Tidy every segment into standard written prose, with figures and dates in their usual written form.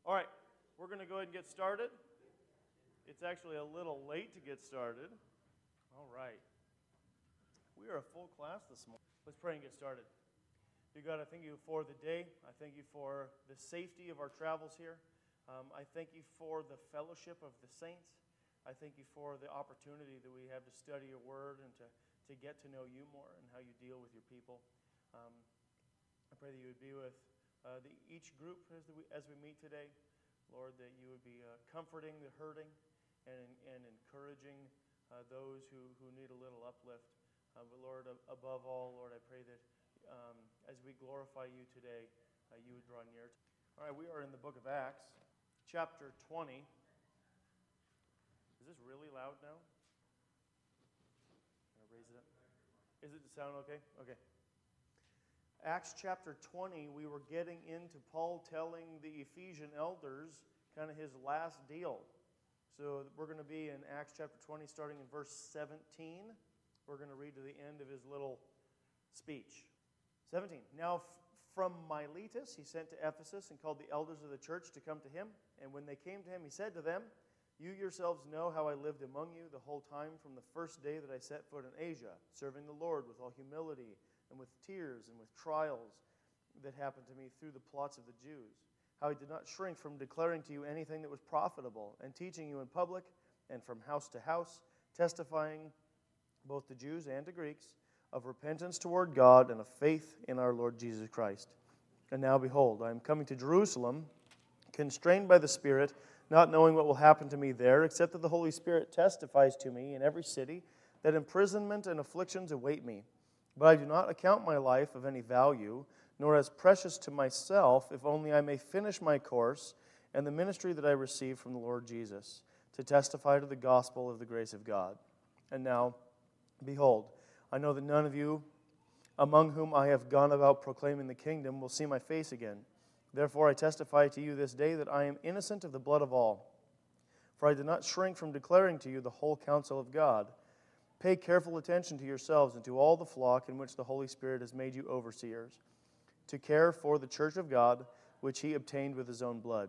All right, we're going to go ahead and get started. It's actually a little late to get started. All right. We are a full class this morning. Let's pray and get started. Dear God, I thank you for the day. I thank you for the safety of our travels here. I thank you for the fellowship of the saints. I thank you for the opportunity that we have to study your word and to get to know you more and how you deal with your people. I pray that you would be with each group as we meet today. Lord, that you would be comforting the hurting and encouraging those who need a little uplift. But Lord, above all, Lord, I pray that as we glorify you today, you would draw near. All right, we are in the book of Acts, chapter 20. Is this really loud now? Can I raise it up? Is it sound okay? Okay. Acts chapter 20, we were getting into Paul telling the Ephesian elders kind of his last deal. So we're going to be in Acts chapter 20, starting in verse 17. We're going to read to the end of his little speech. 17. Now from Miletus he sent to Ephesus and called the elders of the church to come to him. And when they came to him, he said to them, "You yourselves know how I lived among you the whole time from the first day that I set foot in Asia, serving the Lord with all humility and with tears and with trials that happened to me through the plots of the Jews. How I did not shrink from declaring to you anything that was profitable, and teaching you in public and from house to house, testifying both to Jews and to Greeks of repentance toward God and of faith in our Lord Jesus Christ. And now behold, I am coming to Jerusalem, constrained by the Spirit, not knowing what will happen to me there, except that the Holy Spirit testifies to me in every city that imprisonment and afflictions await me. But I do not account my life of any value, nor as precious to myself, if only I may finish my course and the ministry that I received from the Lord Jesus, to testify to the gospel of the grace of God. And now, behold, I know that none of you among whom I have gone about proclaiming the kingdom will see my face again. Therefore I testify to you this day that I am innocent of the blood of all. For I did not shrink from declaring to you the whole counsel of God. Pay careful attention to yourselves and to all the flock in which the Holy Spirit has made you overseers, to care for the church of God, which he obtained with his own blood.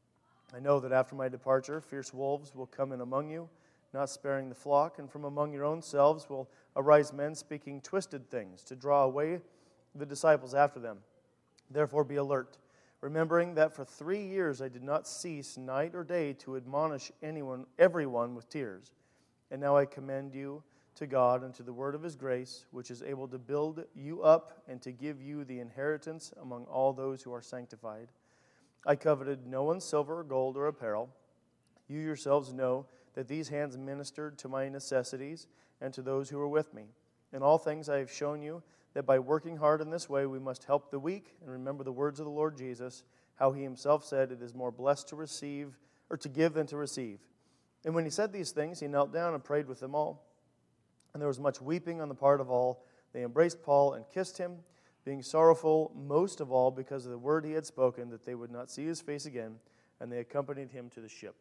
I know that after my departure, fierce wolves will come in among you, not sparing the flock, and from among your own selves will arise men speaking twisted things, to draw away the disciples after them. Therefore be alert, remembering that for 3 years I did not cease night or day to admonish everyone with tears. And now I commend you to God and to the word of his grace, which is able to build you up and to give you the inheritance among all those who are sanctified. I coveted no one's silver or gold or apparel. You yourselves know that these hands ministered to my necessities and to those who were with me. In all things I have shown you that by working hard in this way we must help the weak and remember the words of the Lord Jesus, how he himself said, "It is more blessed to receive or to give than to receive." And when he said these things, he knelt down and prayed with them all. And there was much weeping on the part of all. They embraced Paul and kissed him, being sorrowful most of all because of the word he had spoken, that they would not see his face again, and they accompanied him to the ship.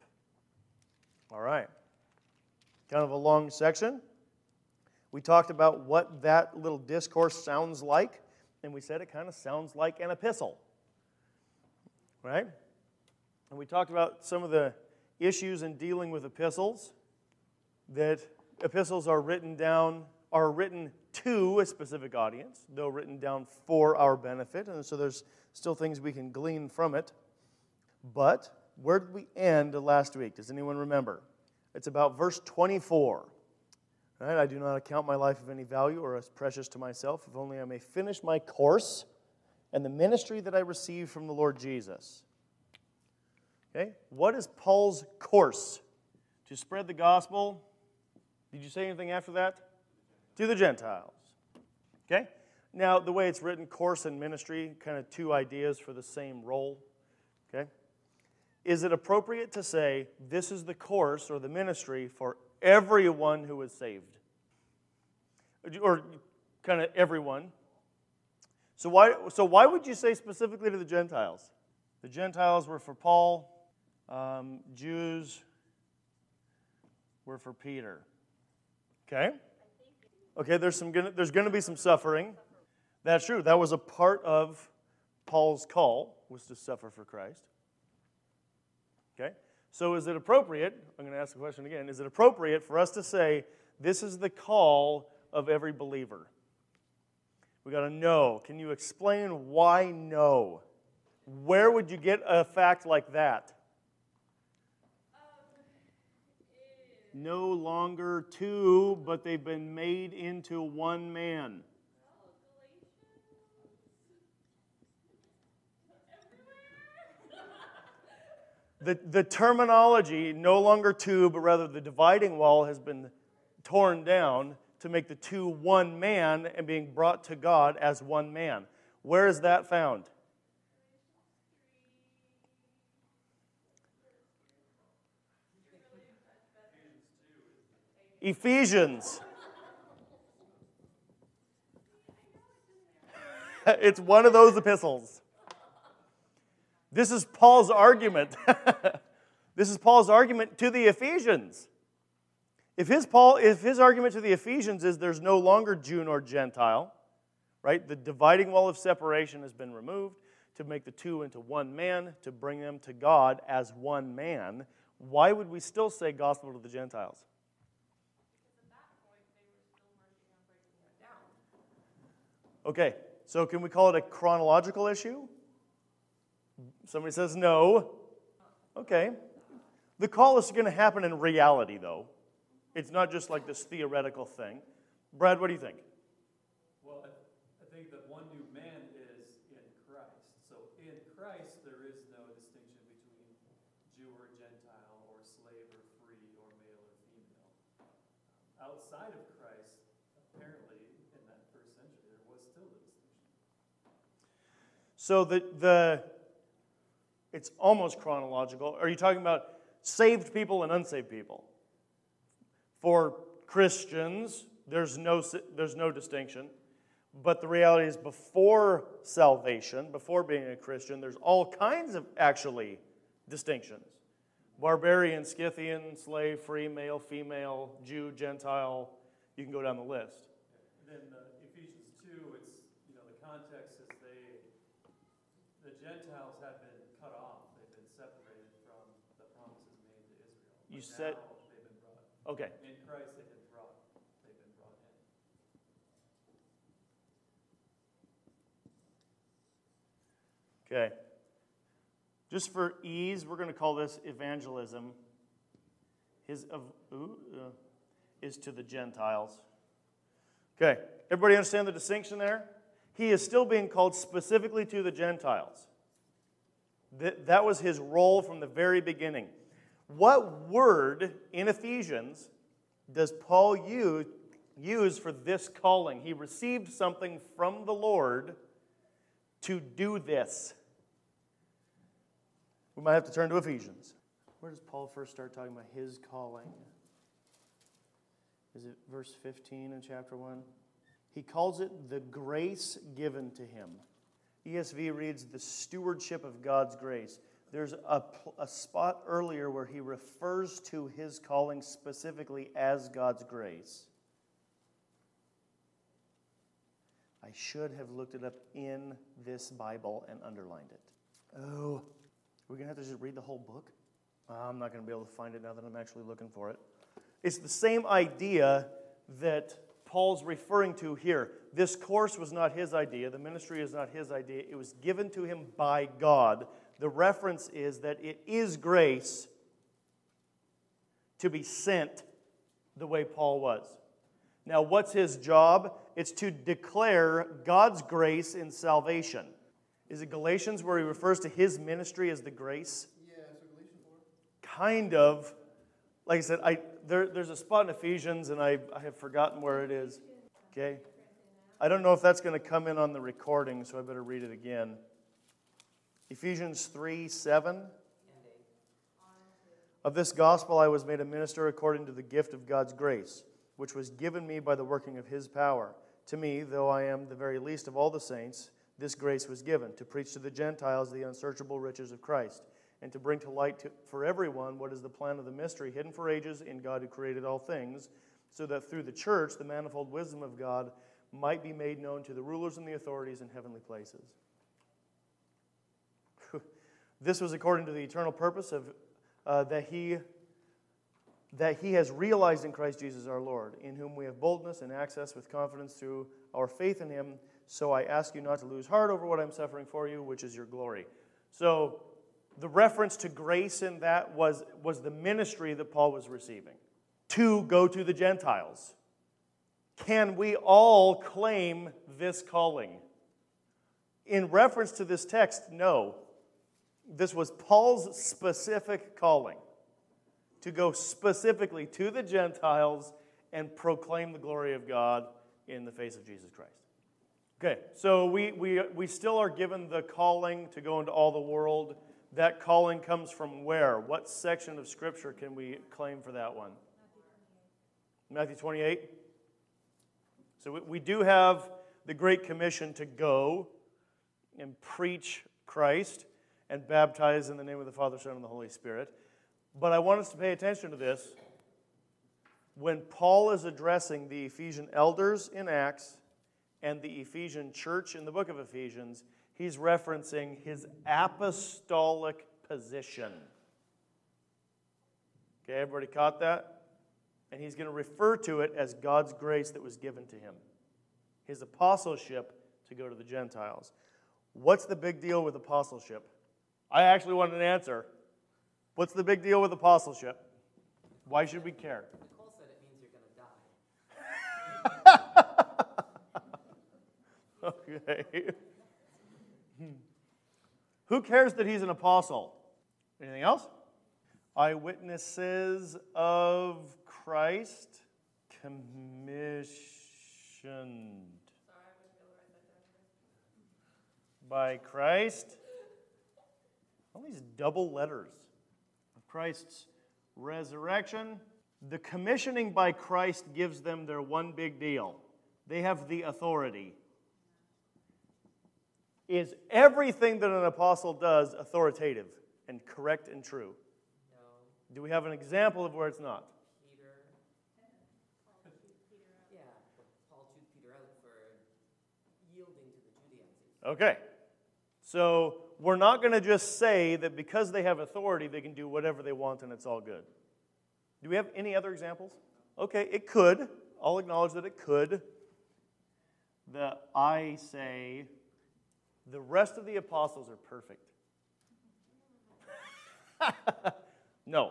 All right. Kind of a long section. We talked about what that little discourse sounds like, and we said it kind of sounds like an epistle. Right? And we talked about some of the issues in dealing with epistles, that epistles are written to a specific audience, though written down for our benefit, and so there's still things we can glean from it. But where did we end last week? Does anyone remember? It's about verse 24. Right? I do not account my life of any value or as precious to myself, if only I may finish my course and the ministry that I received from the Lord Jesus. Okay? What is Paul's course? To spread the gospel. Did you say anything after that? To the Gentiles. Okay? Now, the way it's written, course and ministry, kind of two ideas for the same role. Okay? Is it appropriate to say this is the course or the ministry for everyone who is saved? Or kind of everyone. So why would you say specifically to the Gentiles? The Gentiles were for Paul. Jews were for Peter. Okay? Okay, there's going to be some suffering. That's true. That was a part of Paul's call, was to suffer for Christ. Okay? So is it appropriate, I'm going to ask the question again, is it appropriate for us to say, this is the call of every believer? We got to know. Can you explain why no? Where would you get a fact like that? No longer two, but they've been made into one man. The terminology, no longer two, but rather the dividing wall has been torn down to make the two one man and being brought to God as one man. Where is that found? Ephesians. It's one of those epistles. This is Paul's argument. This is Paul's argument to the Ephesians. If his argument to the Ephesians is there's no longer Jew nor Gentile, right? The dividing wall of separation has been removed to make the two into one man, to bring them to God as one man. Why would we still say gospel to the Gentiles? Okay, so can we call it a chronological issue? Somebody says no. Okay. The call is going to happen in reality, though. It's not just like this theoretical thing. Brad, what do you think? Well, I think that one new man is in Christ. So in Christ, there is no distinction between Jew or Gentile, or slave or free, or male or female. Outside of Christ, apparently, in that first century, there was still a distinction. So it's almost chronological. Are you talking about saved people and unsaved people? For Christians, there's no distinction. But the reality is before salvation, before being a Christian, there's all kinds of, actually, distinctions. Barbarian, Scythian, slave, free, male, female, Jew, Gentile. You can go down the list. And then Ephesians 2, it's, the context is the Gentiles have been cut off. They've been separated from the promises made to Israel. You But said, now they've been brought. okay. In Christ, they've been brought in. Okay. Just for ease, we're going to call this evangelism. Is to the Gentiles. Okay. Everybody understand the distinction there? He is still being called specifically to the Gentiles. That was his role from the very beginning. What word in Ephesians does Paul use for this calling? He received something from the Lord to do this. We might have to turn to Ephesians. Where does Paul first start talking about his calling? Is it verse 15 in chapter 1? He calls it the grace given to him. ESV reads the stewardship of God's grace. There's a spot earlier where he refers to his calling specifically as God's grace. I should have looked it up in this Bible and underlined it. Oh, we're going to have to just read the whole book? I'm not going to be able to find it now that I'm actually looking for it. It's the same idea that Paul's referring to here. This course was not his idea. The ministry is not his idea. It was given to him by God. The reference is that it is grace to be sent the way Paul was. Now, what's his job? It's to declare God's grace in salvation. Is it Galatians where he refers to his ministry as the grace? Yeah, so Galatians 4. Kind of. Like I said, there's a spot in Ephesians, and I have forgotten where it is. Okay? I don't know if that's going to come in on the recording, so I better read it again. Ephesians 3:7. Of this gospel I was made a minister according to the gift of God's grace, which was given me by the working of his power. To me, though I am the very least of all the saints, this grace was given, to preach to the Gentiles the unsearchable riches of Christ, and to bring to light for everyone what is the plan of the mystery hidden for ages in God who created all things, so that through the church the manifold wisdom of God might be made known to the rulers and the authorities in heavenly places. This was according to the eternal purpose of that he has realized in Christ Jesus our Lord, in whom we have boldness and access with confidence through our faith in him. So I ask you not to lose heart over what I'm suffering for you, which is your glory. So the reference to grace in that was the ministry that Paul was receiving, to go to the Gentiles. Can we all claim this calling? In reference to this text, no. This was Paul's specific calling, to go specifically to the Gentiles and proclaim the glory of God in the face of Jesus Christ. Okay, so we still are given the calling to go into all the world. That calling comes from where? What section of Scripture can we claim for that one? Matthew 28. So we do have the Great Commission to go and preach Christ and baptize in the name of the Father, Son, and the Holy Spirit. But I want us to pay attention to this. When Paul is addressing the Ephesian elders in Acts and the Ephesian church in the book of Ephesians, he's referencing his apostolic position. Okay, everybody caught that? And he's going to refer to it as God's grace that was given to him. His apostleship to go to the Gentiles. What's the big deal with apostleship? I actually wanted an answer. What's the big deal with apostleship? Why should we care? Nicole said it means you're going to die. Okay. Who cares that he's an apostle? Anything else? Eyewitnesses of Christ commissioned by Christ. All these double letters of Christ's resurrection. The commissioning by Christ gives them their one big deal. They have the authority. Is everything that an apostle does authoritative and correct and true? No. Do we have an example of where it's not? Peter. Yeah, but Paul chewed Peter out for yielding to the Judaizers. Okay. So we're not going to just say that because they have authority, they can do whatever they want and it's all good. Do we have any other examples? Okay, it could. I'll acknowledge that it could. I say the rest of the apostles are perfect. No.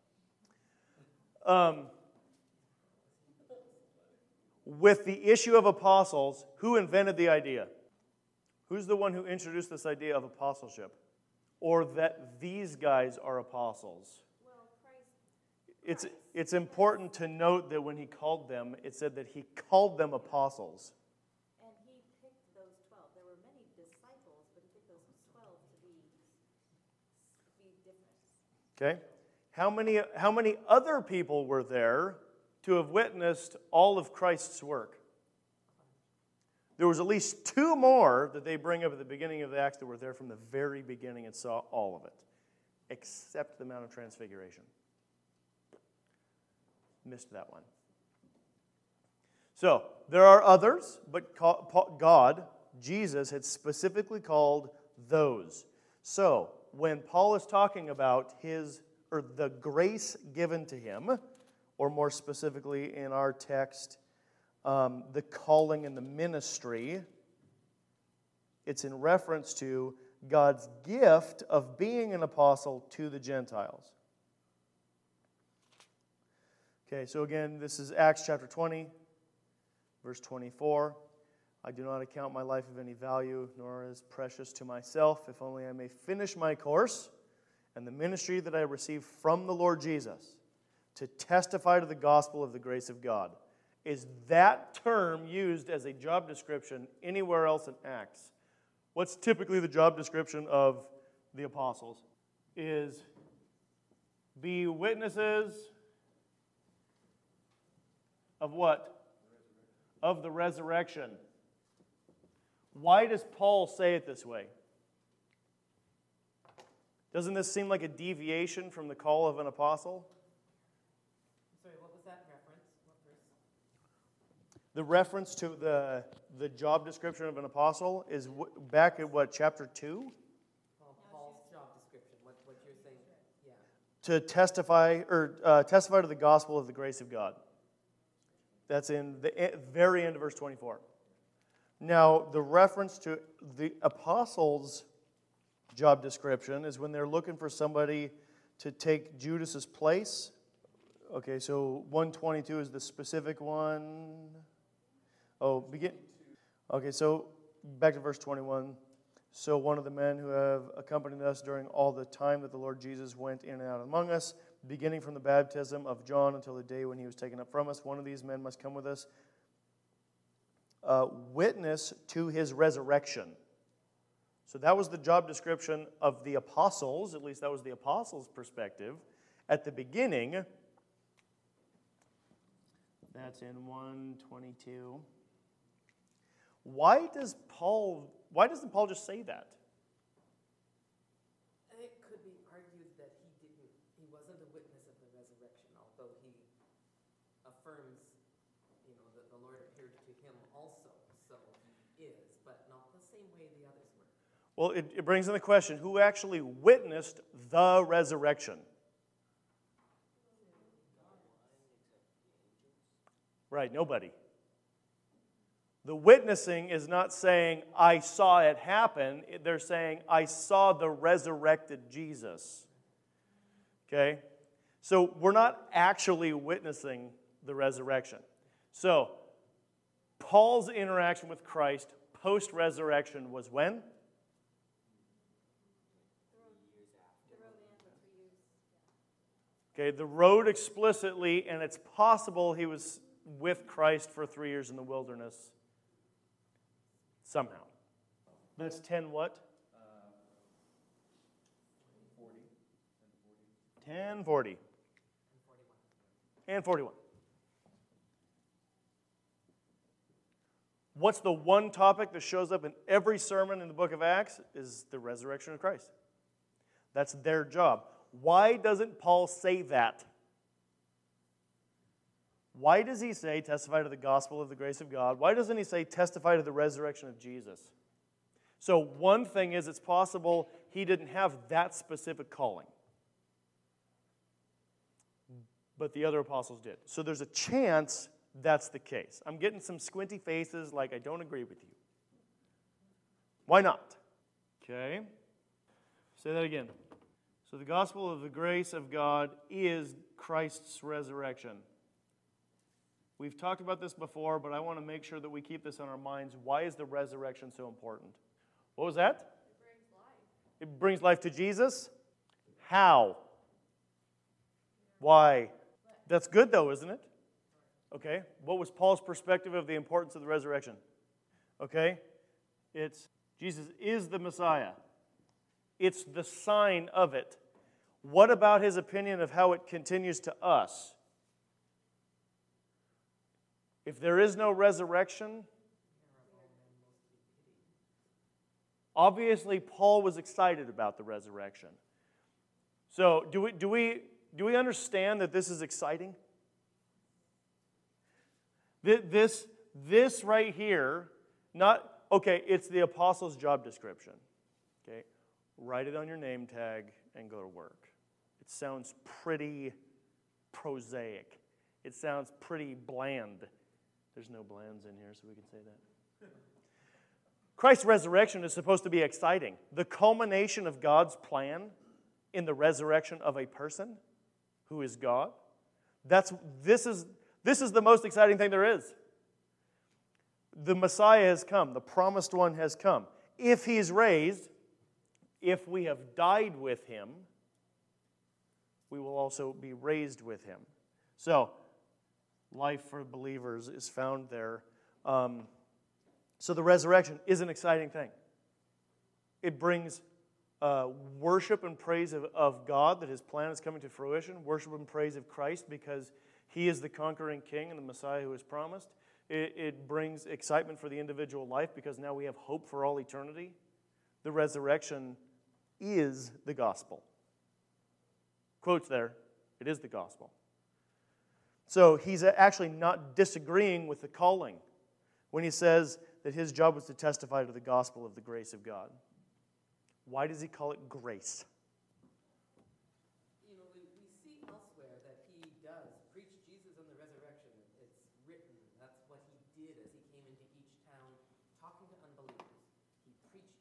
With the issue of apostles, who invented the idea? Who's the one who introduced this idea of apostleship? Or that these guys are apostles? Well, Christ. It's important to note that when he called them, it said that he called them apostles. And he picked those 12. There were many disciples, but he picked those 12 to be different. Okay? How many other people were there to have witnessed all of Christ's work? There was at least 2 more that they bring up at the beginning of the Acts that were there from the very beginning and saw all of it, except the Mount of Transfiguration. Missed that one. So, there are others, but God, Jesus, had specifically called those. So, when Paul is talking about the grace given to him, or more specifically in our text, the calling and the ministry, it's in reference to God's gift of being an apostle to the Gentiles. Okay, so again, this is Acts chapter 20, verse 24. I do not account my life of any value, nor as precious to myself, if only I may finish my course and the ministry that I received from the Lord Jesus, to testify to the gospel of the grace of God. Is that term used as a job description anywhere else in Acts? What's typically the job description of the apostles? Is be witnesses of what? Of the resurrection. Why does Paul say it this way? Doesn't this seem like a deviation from the call of an apostle? Sorry, what was that reference? What verse? The reference to the job description of an apostle is back at what, chapter 2? Well, Paul's job description, what you're saying, yeah. to testify to the gospel of the grace of God. That's in the very end of verse 24. Now, the reference to the apostles' job description is when they're looking for somebody to take Judas's place. Okay, so 122 is the specific one. Okay, so back to verse 21. So one of the men who have accompanied us during all the time that the Lord Jesus went in and out among us, beginning from the baptism of John until the day when he was taken up from us, one of these men must come with us, witness to his resurrection. So that was the job description of the apostles, at least that was the apostles' perspective. At the beginning, that's in 122. Why doesn't Paul just say that? It could be argued that he wasn't a witness of the resurrection, although he affirms, that the Lord appeared to him also. So he is, but not the same way the others were. Well, it brings in the question, who actually witnessed the resurrection? Right, nobody. The witnessing is not saying, I saw it happen. They're saying, I saw the resurrected Jesus. Okay? So we're not actually witnessing the resurrection. So, Paul's interaction with Christ post-resurrection was when? Okay, the road explicitly, and it's possible he was with Christ for 3 years in the wilderness. Somehow. That's 10 what? 10, 40. And 41. What's the one topic that shows up in every sermon in the book of Acts? Is the resurrection of Christ. That's their job. Why doesn't Paul say that? Why does he say, testify to the gospel of the grace of God? Why doesn't he say, testify to the resurrection of Jesus? So one thing is, it's possible he didn't have that specific calling. But the other apostles did. So there's a chance that's the case. I'm getting some squinty faces like I don't agree with you. Why not? Okay. Say that again. So the gospel of the grace of God is Christ's resurrection. We've talked about this before, but I want to make sure that we keep this on our minds. Why is the resurrection so important? What was that? It brings life. It brings life to Jesus? How? Why? That's good though, isn't it? Okay. What was Paul's perspective of the importance of the resurrection? Okay. It's Jesus is the Messiah. It's the sign of it. What about his opinion of how it continues to us? If there is no resurrection, obviously Paul was excited about the resurrection. So do we understand that this is exciting? This right here, it's the apostles' job description. Okay, write it on your name tag and go to work. It sounds pretty prosaic. It sounds pretty bland. There's no blands in here, so we can say that. Christ's resurrection is supposed to be exciting. The culmination of God's plan in the resurrection of a person who is God. This is the most exciting thing there is. The Messiah has come. The promised one has come. If he's raised, if we have died with him, we will also be raised with him. So, life for believers is found there. So the resurrection is an exciting thing. It brings worship and praise of God, that his plan is coming to fruition. Worship and praise of Christ because he is the conquering king and the Messiah who is promised. It brings excitement for the individual life because now we have hope for all eternity. The resurrection is the gospel. Quotes there, it is the gospel. So he's actually not disagreeing with the calling when he says that his job was to testify to the gospel of the grace of God. Why does he call it grace? We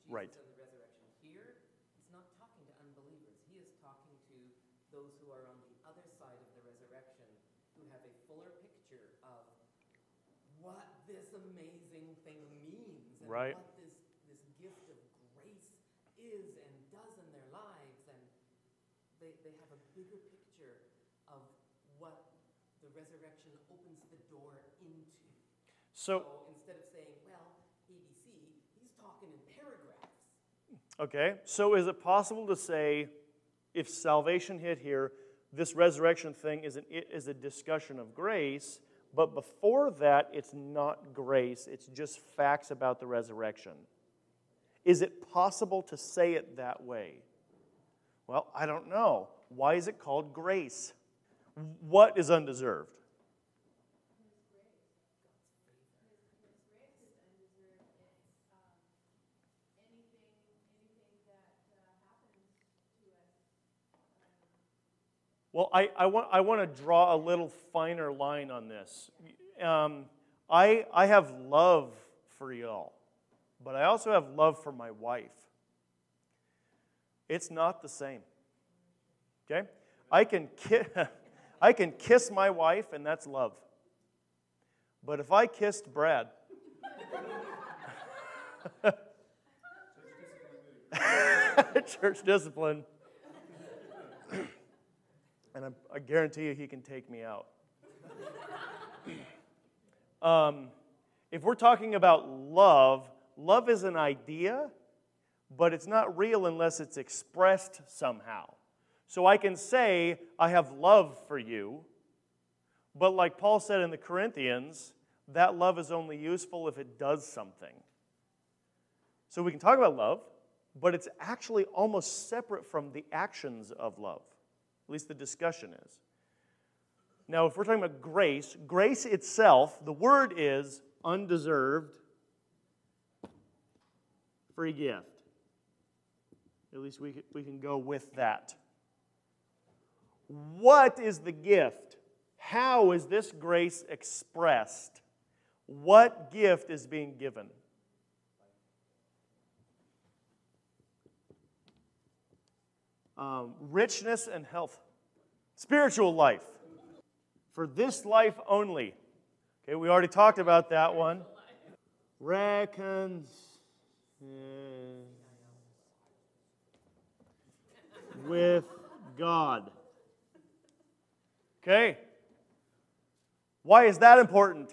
Right. Jesus and the resurrection. Here, he's not talking to unbelievers. He is talking to those who are on the other side of the resurrection, who have a fuller picture of what this amazing thing means and Right. what this gift of grace is and does in their lives. And they have a bigger picture of what the resurrection opens the door into. So, instead of saying, well, ABC, he's talking in paragraphs. okay, so is it possible to say, if salvation hit here, this resurrection thing is a discussion of grace, but before that, it's not grace, it's just facts about the resurrection? Is it possible to say it that way? Well, I don't know. Why is it called grace? What is undeserved? Well, I want to draw a little finer line on this. I have love for y'all, but I also have love for my wife. It's not the same. Okay? I can kiss my wife, and that's love. But if I kissed Brad, church discipline, and I guarantee you he can take me out. If we're talking about love, love is an idea, but it's not real unless it's expressed somehow. So I can say, I have love for you, but like Paul said in the Corinthians, that love is only useful if it does something. So we can talk about love, but it's actually almost separate from the actions of love. At least the discussion is. Now, if we're talking about grace, grace itself, the word is undeserved free gift. At least we can go with that. What is the gift? How is this grace expressed? What gift is being given? Richness and health. Spiritual life. For this life only. Okay, we already talked about that one. Reckons with God. Okay. Why is that important?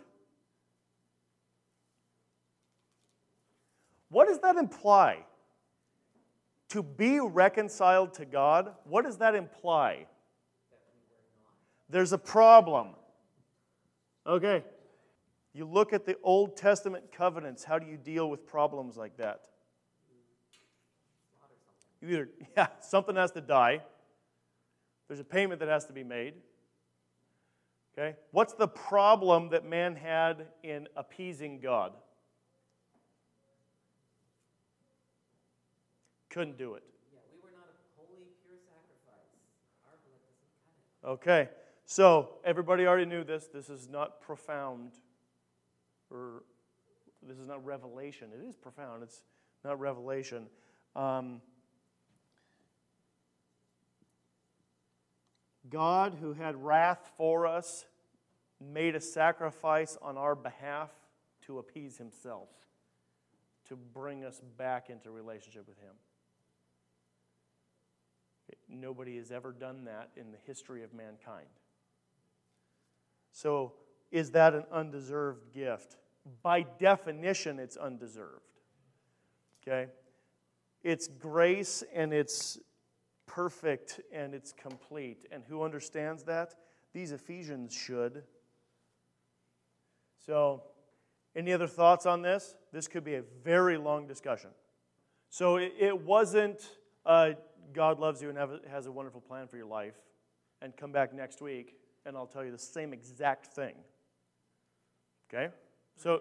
What does that imply? To be reconciled to God, what does that imply? There's a problem. Okay. You look at the Old Testament covenants, how do you deal with problems like that? Something has to die. There's a payment that has to be made. Okay? What's the problem that man had in appeasing God? Couldn't do it. Yeah, we were not a holy, pure sacrifice. Our blood doesn't cut it. Okay, so everybody already knew this. This is not profound, or this is not revelation. It is profound. It's not revelation. God, who had wrath for us, made a sacrifice on our behalf to appease himself, to bring us back into relationship with him. Nobody has ever done that in the history of mankind. So, is that an undeserved gift? By definition, it's undeserved. Okay? It's grace and it's perfect and it's complete. And who understands that? These Ephesians should. So, any other thoughts on this? This could be a very long discussion. So, it wasn't God loves you and has a wonderful plan for your life, and come back next week and I'll tell you the same exact thing. Okay? So,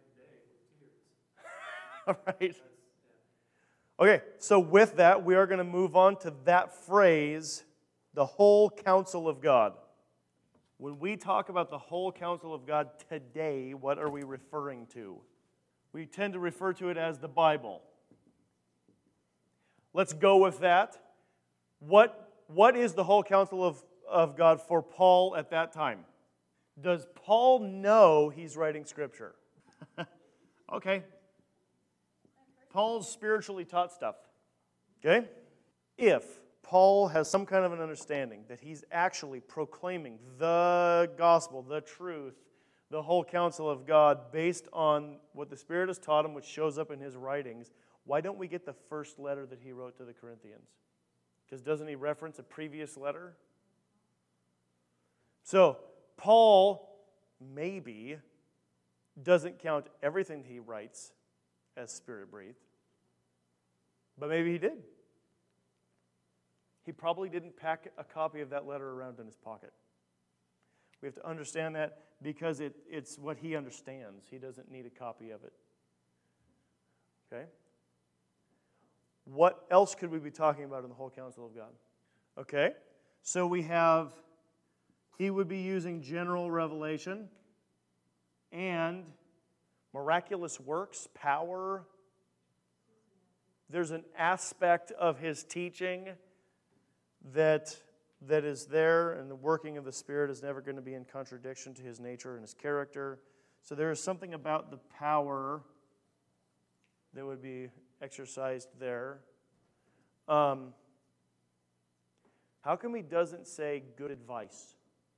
all right. Okay, so with that, we are going to move on to that phrase, the whole counsel of God. When we talk about the whole counsel of God today, what are we referring to? We tend to refer to it as the Bible. Let's go with that. What is the whole counsel of God for Paul at that time? Does Paul know he's writing Scripture? Okay. Paul's spiritually taught stuff. Okay? If Paul has some kind of an understanding that he's actually proclaiming the gospel, the truth, the whole counsel of God based on what the Spirit has taught him, which shows up in his writings, why don't we get the first letter that he wrote to the Corinthians? Because doesn't he reference a previous letter? So, Paul maybe doesn't count everything he writes as Spirit-breathed, but maybe he did. He probably didn't pack a copy of that letter around in his pocket. We have to understand that because it's what he understands. He doesn't need a copy of it. Okay? What else could we be talking about in the whole counsel of God? Okay? So we have, he would be using general revelation and miraculous works, power. There's an aspect of his teaching that is there, and the working of the Spirit is never going to be in contradiction to his nature and his character. So there is something about the power that would be exercised there. How come he doesn't say good advice?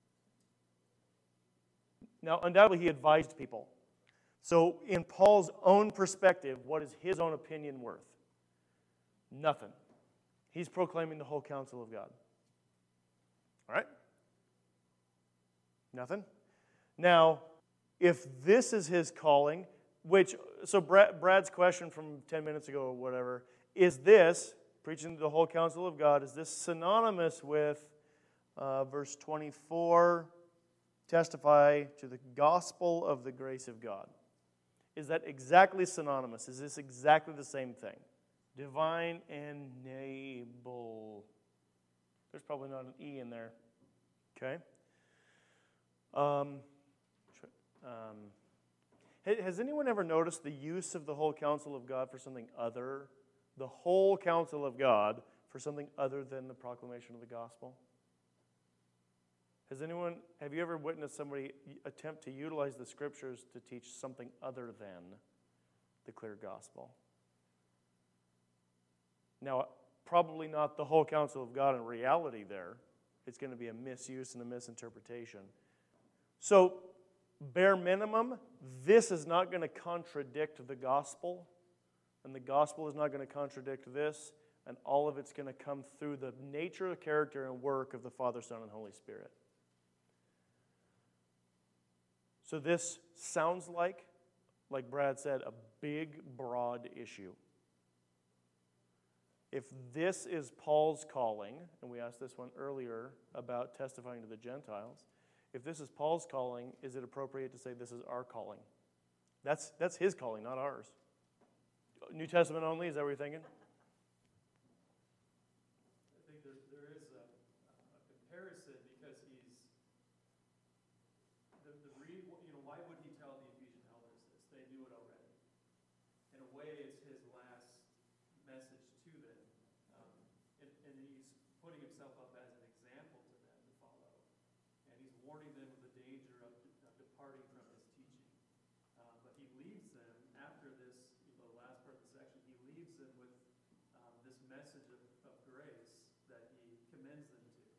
Now, undoubtedly, he advised people. So, in Paul's own perspective, what is his own opinion worth? Nothing. He's proclaiming the whole counsel of God. All right? Nothing. Now, if this is his calling, so Brad's question from 10 minutes ago or whatever, is this, preaching the whole counsel of God, is this synonymous with verse 24, testify to the gospel of the grace of God? Is that exactly synonymous? Is this exactly the same thing? Divine enable. There's probably not an E in there. Okay? Has anyone ever noticed the use of the whole counsel of God for something other? The whole counsel of God for something other than the proclamation of the gospel? Have you ever witnessed somebody attempt to utilize the Scriptures to teach something other than the clear gospel? Now, probably not the whole counsel of God in reality there. It's going to be a misuse and a misinterpretation. So, bare minimum, this is not going to contradict the gospel, and the gospel is not going to contradict this, and all of it's going to come through the nature, character, and work of the Father, Son, and Holy Spirit. So this sounds like Brad said, a big, broad issue. If this is Paul's calling, and we asked this one earlier about testifying to the Gentiles, if this is Paul's calling, is it appropriate to say this is our calling? That's his calling, not ours. New Testament only, is that what you're thinking? I think there is a comparison because why would he tell the Ephesian elders this? They knew it already. In a way, it's his last message to them. And he's putting himself up as an example to them to follow. And he's warning them of the danger of departing from his teaching. But he leaves them, after this, the last part of the section, he leaves them with this message of grace that he commends them to.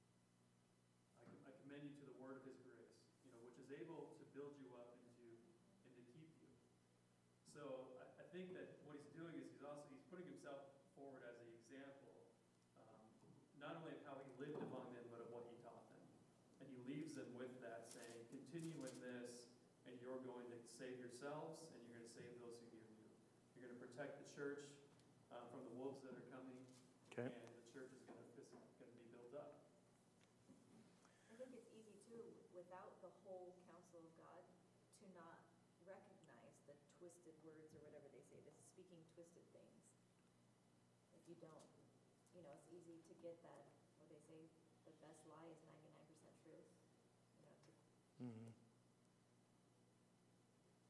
I commend you to the word of his grace, which is able to build you up and to keep you. So I think that what he's doing is he's putting himself forward as an example, not only of how he lived among them, but of what he taught them. And he leaves them with that, saying, continue in this, and you're going to save yourselves, and you're going to save those who hear you. You're going to protect the church from the wolves that are coming, Okay. and the church is going to be built up. I think it's easy too, without the whole counsel of God, to not recognize the twisted words or whatever they say, the speaking twisted things. If you don't, it's easy to get that, what they say, the best lie is 99% truth. Mm-hmm.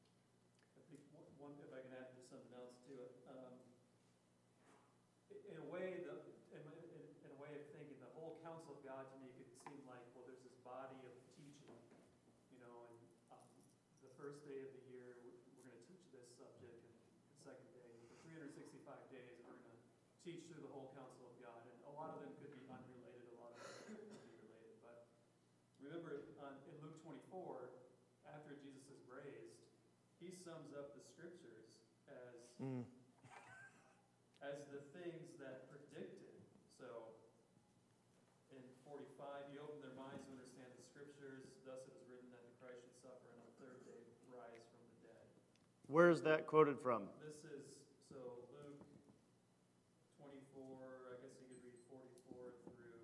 I think one, if I can add just something else to it, in a way, in a way of thinking, the whole counsel of God to me could seem like, well, there's this body of teaching, and the first day of the year, we're going to teach this subject, and the second day, for 365 days, we're going to teach through the whole counsel of God, and a lot of them could be unrelated, a lot of them could be related, but remember in Luke 24, after Jesus is raised, he sums up the scriptures as the things that predicted. So in 45, he opened their minds to understand the scriptures. Thus it is written that the Christ should suffer and on the third day rise from the dead. Where is that quoted from? This is, so Luke 24, I guess you could read 44 through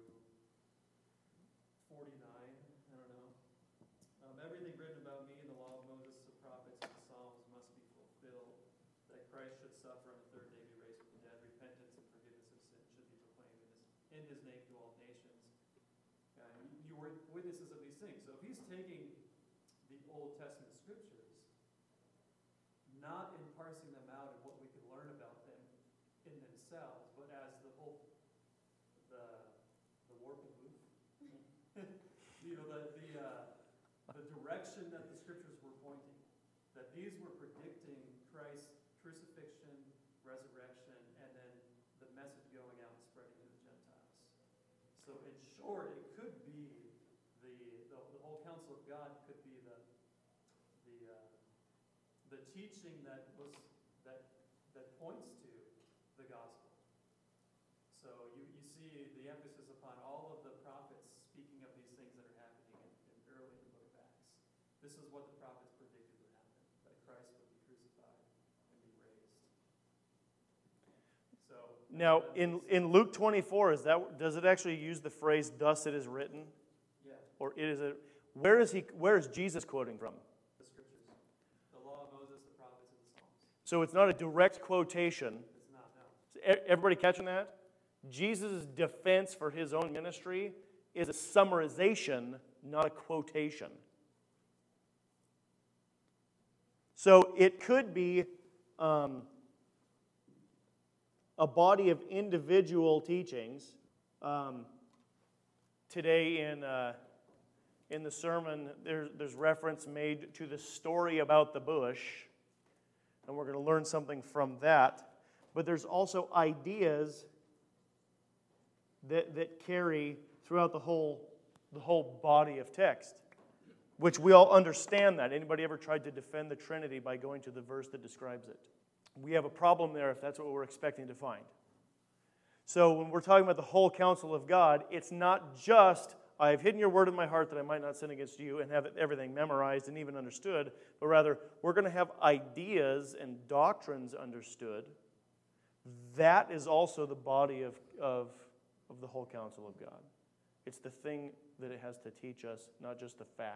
49, I don't know. Everything written about me in the law of Moses, the prophets, and the Psalms must be fulfilled, that Christ should suffer on the third day, be raised from the dead. Repentance and forgiveness of sin should be proclaimed in his name to all nations. You were witnesses of these things. So if he's taking the Old Testament scriptures, not in parsing them out and what we can learn about them in themselves, but as the whole, the warp and woof, the direction that the scriptures were pointing, that these were predicting Christ's crucifixion, resurrection, and then the message going out and spreading to the Gentiles. So in short, it could be the whole counsel of God could be the teaching that points to the gospel. So you see the emphasis upon all of the prophets speaking of these things that are happening in early in the book of Acts. This is what the prophets predicted would happen, that Christ would be crucified and be raised. So Now, in Luke 24, does it actually use the phrase "Thus it is written"? yeah, Or where is Jesus quoting from? the scriptures, the law of Moses, the prophets, and the Psalms. So it's not a direct quotation. It's not, no. Everybody catching that? Jesus' defense for his own ministry is a summarization, not a quotation. So it could be a body of individual teachings. Today in the sermon, there's reference made to the story about the bush, and we're going to learn something from that. But there's also ideas that carry throughout the whole body of text, which we all understand that. Anybody ever tried to defend the Trinity by going to the verse that describes it? We have a problem there if that's what we're expecting to find. So when we're talking about the whole counsel of God, it's not just, I have hidden your word in my heart that I might not sin against you and have everything memorized and even understood, but rather we're going to have ideas and doctrines understood. That is also the body of the whole counsel of God. It's the thing that it has to teach us, not just the facts.